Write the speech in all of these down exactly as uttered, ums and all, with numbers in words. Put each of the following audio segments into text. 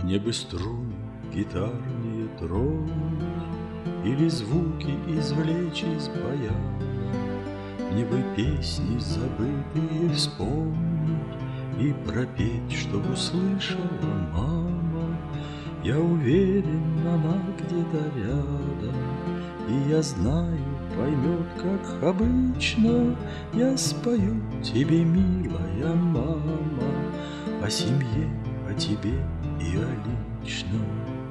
Мне бы струны гитарные тронуть или звуки извлечь из баяна. Мне бы песни забытые вспомнить и пропеть, чтоб услышала мама. Я уверен, она где-то рядом, и я знаю, поймет, как обычно. Я спою тебе, милая мама, о семье, о тебе и о личном.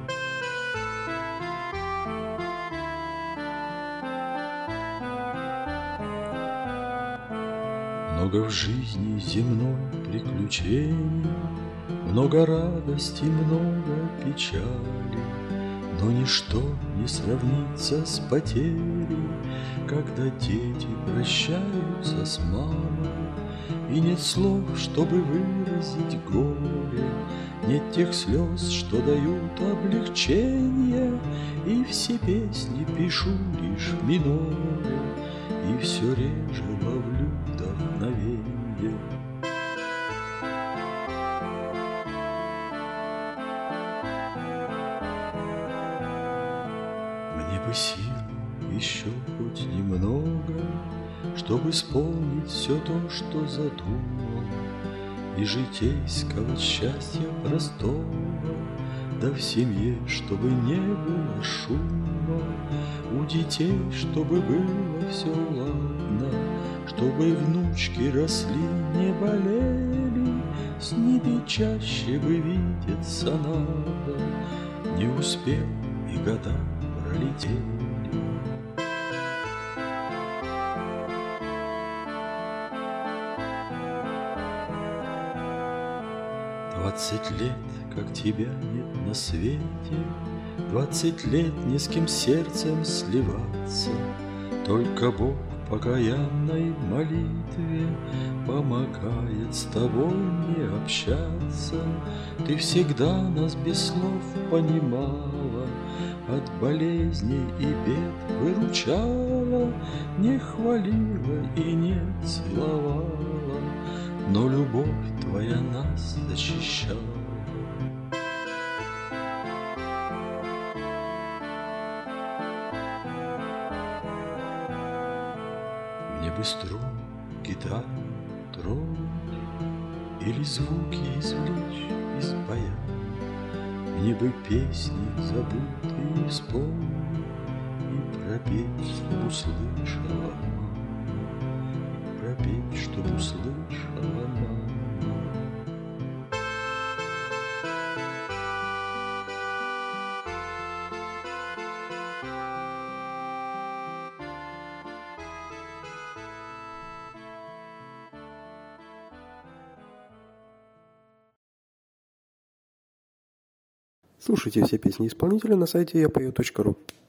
Много в жизни земной приключений, много радости, много печали, но ничто не сравнится с потерей, когда дети прощаются с мамой. И нет слов, чтобы выразить горе, нет тех слез, что дают облегчение. И все песни пишу лишь в миноре, и все реже ловлю вдохновенье. Мне бы сил еще хоть немного, чтобы исполнить все то, что задумал, и житейского счастья простого, да в семье, чтобы не было шума, у детей, чтобы было все ладно, чтобы внучки росли, не болели, с ними чаще бы видеться надо, не успел, и года пролетели. Двадцать лет, как тебя нет на свете, двадцать лет ни с кем сердцем сливаться, только Бог в покаянной молитве помогает с тобой не общаться. Ты всегда нас без слов понимала, от болезней и бед выручала, не хвалила и не целовала, но любовь твоя нас защищала. Мне бы струн гитару тронуть или звуки извлечь из баяна. Мне бы песни забытые вспомнить и пропеть, чтоб услышала мама, и пропеть, чтоб услышала мама. Слушайте все песни исполнителя на сайте я пою точка ру.